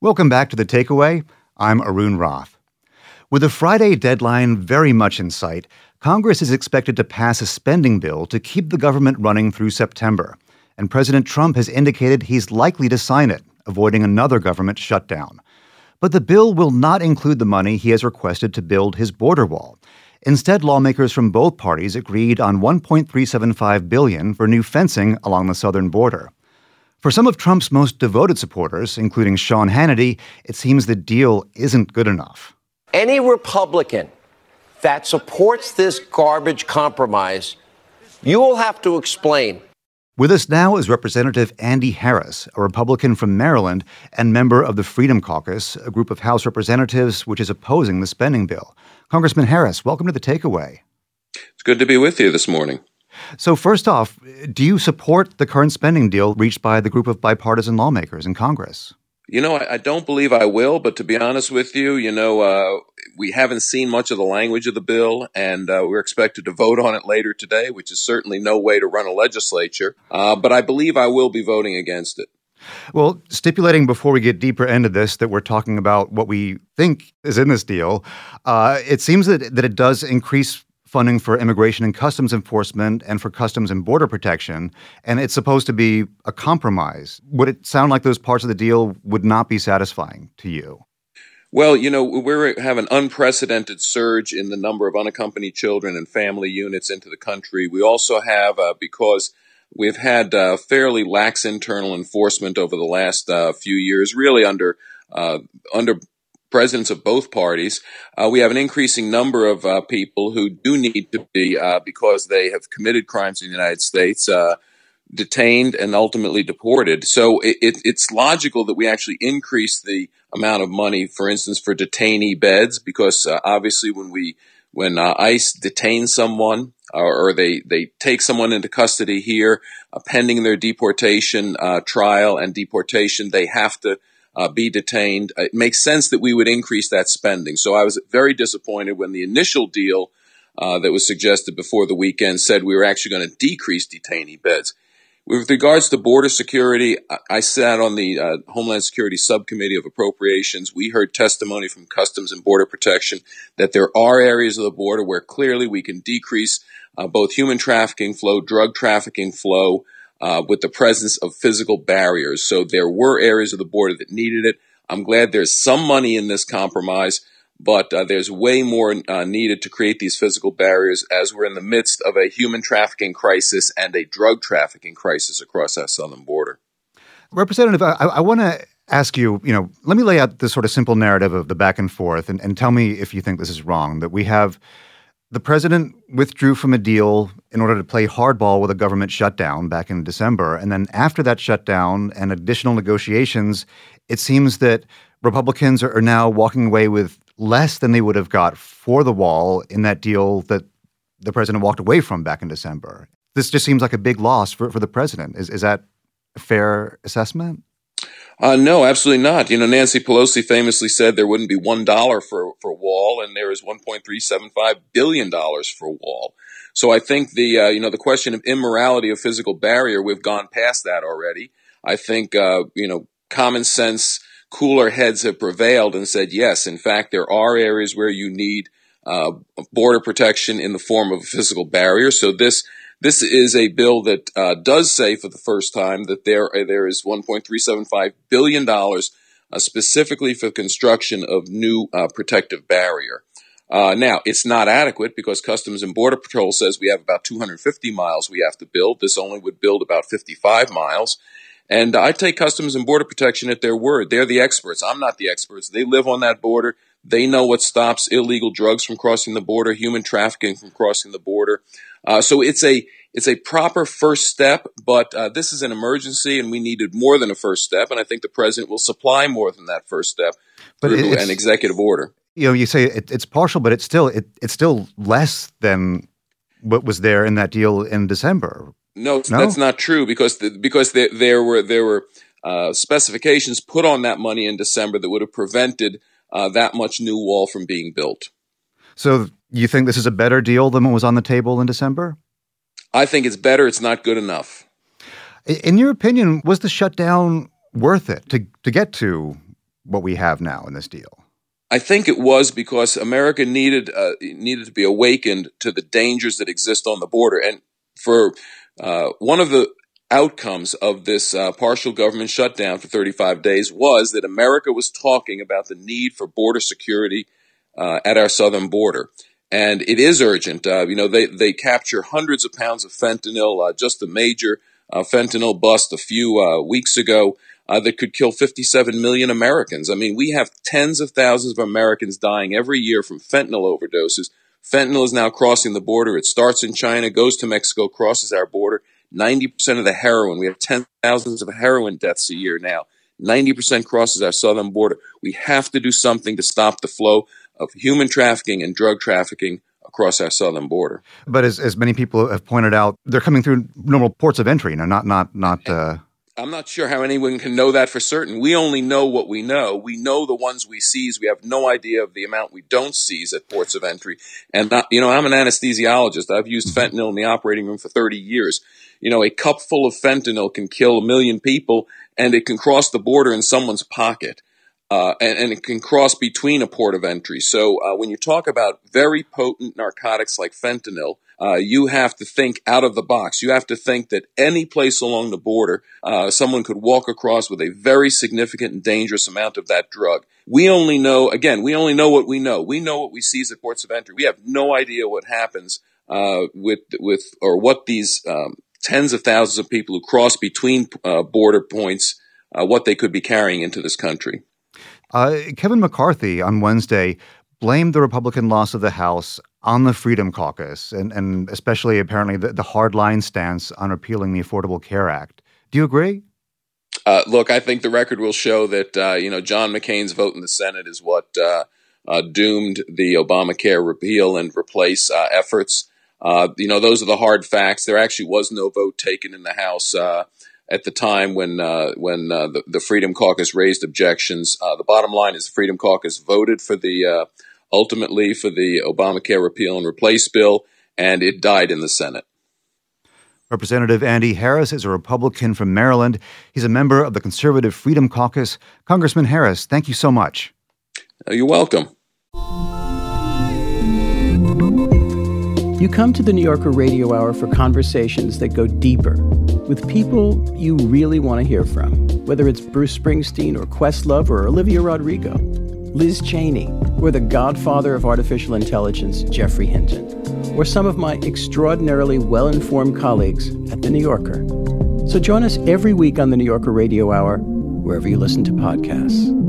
Welcome back to The Takeaway. I'm Arun Roth. With a Friday deadline very much in sight, Congress is expected to pass a spending bill to keep the government running through September. And President Trump has indicated he's likely to sign it, avoiding another government shutdown. But the bill will not include the money he has requested to build his border wall. Instead, lawmakers from both parties agreed on $1.375 billion for new fencing along the southern border. For some of Trump's most devoted supporters, including Sean Hannity, it seems the deal isn't good enough. Any Republican that supports this garbage compromise, you will have to explain. With us now is Representative Andy Harris, a Republican from Maryland and member of the Freedom Caucus, a group of House representatives which is opposing the spending bill. Congressman Harris, welcome to The Takeaway. It's good to be with you this morning. So first off, do you support the current spending deal reached by the group of bipartisan lawmakers in Congress? I don't believe I will, but to be honest with you, we haven't seen much of the language of the bill, and we're expected to vote on it later today, which is certainly no way to run a legislature. But I believe I will be voting against it. Well, stipulating before we get deeper into this that we're talking about what we think is in this deal, it seems that it does increase funding for immigration and customs enforcement and for customs and border protection, and it's supposed to be a compromise. Would it sound like those parts of the deal would not be satisfying to you? Well, we have an unprecedented surge in the number of unaccompanied children and family units into the country. We also have, because we've had fairly lax internal enforcement over the last few years, really under presidents of both parties, we have an increasing number of people who do need to be, because they have committed crimes in the United States, detained and ultimately deported. So it's logical that we actually increase the amount of money, for instance, for detainee beds, because obviously when ICE detains someone or they take someone into custody here, pending their deportation trial and deportation, they have to be detained. It makes sense that we would increase that spending. So I was very disappointed when the initial deal that was suggested before the weekend said we were actually going to decrease detainee beds. With regards to border security, I sat on the Homeland Security Subcommittee of Appropriations. We heard testimony from Customs and Border Protection that there are areas of the border where clearly we can decrease both human trafficking flow, drug trafficking flow, with the presence of physical barriers. So there were areas of the border that needed it. I'm glad there's some money in this compromise, but there's way more needed to create these physical barriers as we're in the midst of a human trafficking crisis and a drug trafficking crisis across our southern border. Representative, I want to ask you, let me lay out this sort of simple narrative of the back and forth and tell me if you think this is wrong, that we have the president withdrew from a deal in order to play hardball with a government shutdown back in December. And then after that shutdown and additional negotiations, it seems that Republicans are now walking away with less than they would have got for the wall in that deal that the president walked away from back in December. This just seems like a big loss for the president. Is that a fair assessment? No, absolutely not. Nancy Pelosi famously said there wouldn't be $1 for wall, and there is $1.375 billion for wall. So I think the question of immorality of physical barrier, we've gone past that already. I think, common sense, cooler heads have prevailed and said, yes, in fact, there are areas where you need border protection in the form of a physical barrier. So this is a bill that does say for the first time that there is $1.375 billion specifically for construction of new protective barrier. Now, it's not adequate because Customs and Border Patrol says we have about 250 miles we have to build. This only would build about 55 miles. And I take Customs and Border Protection at their word. They're the experts. I'm not the experts. They live on that border. They know what stops illegal drugs from crossing the border, human trafficking from crossing the border. So it's a proper first step, but this is an emergency, and we needed more than a first step. And I think the president will supply more than that first step through an executive order. You say it's partial, but it's still less than what was there in that deal in December. No, that's not true because there were specifications put on that money in December that would have prevented that much new wall from being built. So you think this is a better deal than what was on the table in December? I think it's better. It's not good enough. In your opinion, was the shutdown worth it to get to what we have now in this deal? I think it was because America needed to be awakened to the dangers that exist on the border. And for one of the outcomes of this partial government shutdown for 35 days was that America was talking about the need for border security at our southern border. And it is urgent. They capture hundreds of pounds of fentanyl, just a major fentanyl bust a few weeks ago that could kill 57 million Americans. I mean, we have tens of thousands of Americans dying every year from fentanyl overdoses. Fentanyl is now crossing the border. It starts in China, goes to Mexico, crosses our border. 90% of the heroin, we have 10,000s of heroin deaths a year now. 90% crosses our southern border. We have to do something to stop the flow of human trafficking and drug trafficking across our southern border. But as many people have pointed out, they're coming through normal ports of entry, not. I'm not sure how anyone can know that for certain. We only know what we know. We know the ones we seize. We have no idea of the amount we don't seize at ports of entry. And, I'm an anesthesiologist. I've used fentanyl in the operating room for 30 years. A cup full of fentanyl can kill 1 million people, and it can cross the border in someone's pocket. And it can cross between a port of entry. So when you talk about very potent narcotics like fentanyl, you have to think out of the box. You have to think that any place along the border, someone could walk across with a very significant and dangerous amount of that drug. We only know what we know. We know what we seize at ports of entry. We have no idea what happens with what these tens of thousands of people who cross between border points, what they could be carrying into this country. Kevin McCarthy on Wednesday blamed the Republican loss of the House on the Freedom Caucus and especially apparently the hardline stance on repealing the Affordable Care Act. Do you agree? Look, I think the record will show that, John McCain's vote in the Senate is what doomed the Obamacare repeal and replace efforts. Those are the hard facts. There actually was no vote taken in the House at the time when the Freedom Caucus raised objections. The bottom line is the Freedom Caucus voted for ultimately for the Obamacare repeal and replace bill, and it died in the Senate. Representative Andy Harris is a Republican from Maryland. He's a member of the Conservative Freedom Caucus. Congressman Harris, thank you so much. You're welcome. You come to the New Yorker Radio Hour for conversations that go deeper with people you really want to hear from, whether it's Bruce Springsteen or Questlove or Olivia Rodrigo, Liz Cheney, or the godfather of artificial intelligence, Geoffrey Hinton, or some of my extraordinarily well-informed colleagues at The New Yorker. So join us every week on the New Yorker Radio Hour, wherever you listen to podcasts.